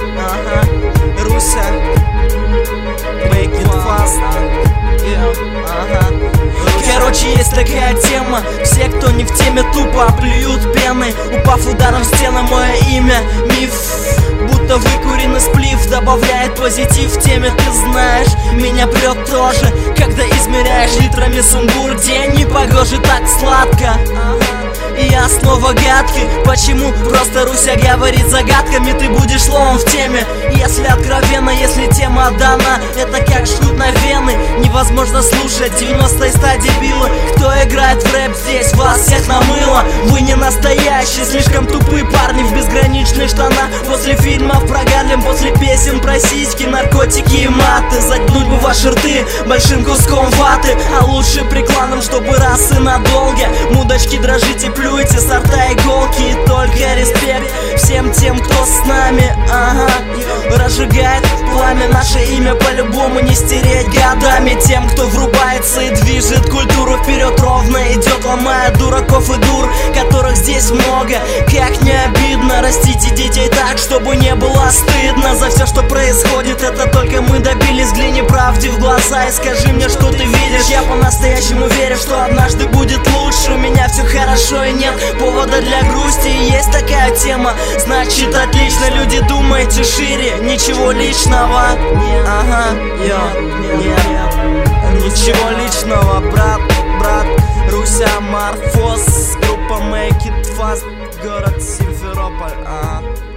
Ага, Руся, make it fast. Ага. Короче, есть такая тема. Все, кто не в теме, тупо плюют пеной, упав ударом в стену. Мое имя миф, будто выкуренный сплив добавляет позитив в теме. Ты знаешь, меня прет тоже, когда измеряешь литрами сумбур. День не погоже, так сладко. И я снова гадкий. Почему? Просто Руся говорит загадками. Ты будешь словом в теме, если откровенно. Если тема дана, это как шут на вены. Невозможно слушать 90-й стадии дебилы. Кто играет в рэп здесь? Вас всех намыло. Вы не настоящие, слишком тупые парни в безграничных штанах. После фильмов про Гарлем, после песен про сиськи, наркотики и маты. Загнуть бы ваши рты большим куском ваты, а лучше прикладом, чтобы раз и надолго. Мудочки, дрожите, плюйте с рта иголки. И только респект всем тем, кто с нами. Ага, разжигает пламя наше имя, по-любому не стереть годами. Тем, кто врубается и движет культуру вперед, ровно идет, ломая дураков и дур, которых здесь много. Как не обидно растите детей так, чтобы не было стыдно за все, что происходит. Это только мы добились. Взгляни правде в глаза и скажи мне, что ты видишь. Я по-настоящему верю, что однажды будет лучше. У меня все хорошо и нет повода для грусти. И есть такая тема, значит отлично. Люди, думайте шире, ничего личного. Ага, нет, ничего личного, брат. Руся, Марфос, группа Make It Fast, город Симферополь.